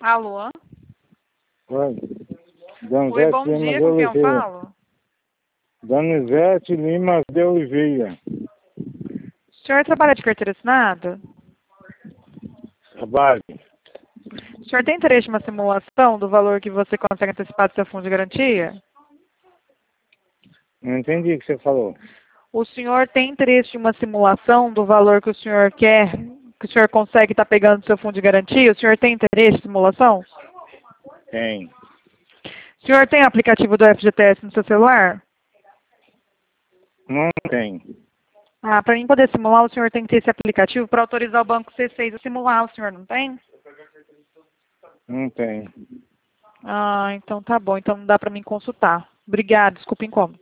Alô? Oi. Oi, Donizete bom Lima dia, de com quem eu Oliveira. falo? Donizete Lima de Oliveira. O senhor trabalha de carteira assinada? Trabalho. O senhor tem interesse em uma simulação do valor que você consegue antecipar do seu fundo de garantia? Não entendi o que você falou. O senhor tem interesse em uma simulação do valor que o senhor quer, que o senhor consegue estar pegando do seu fundo de garantia? O senhor tem interesse em simulação? Tem. O senhor tem aplicativo do FGTS no seu celular? Não tem. Ah, para mim poder simular, o senhor tem que ter esse aplicativo para autorizar o banco C6 a simular. O senhor não tem? Não tem. Ah, então tá bom. Então não dá para mim consultar. Obrigada, desculpa o incômodo.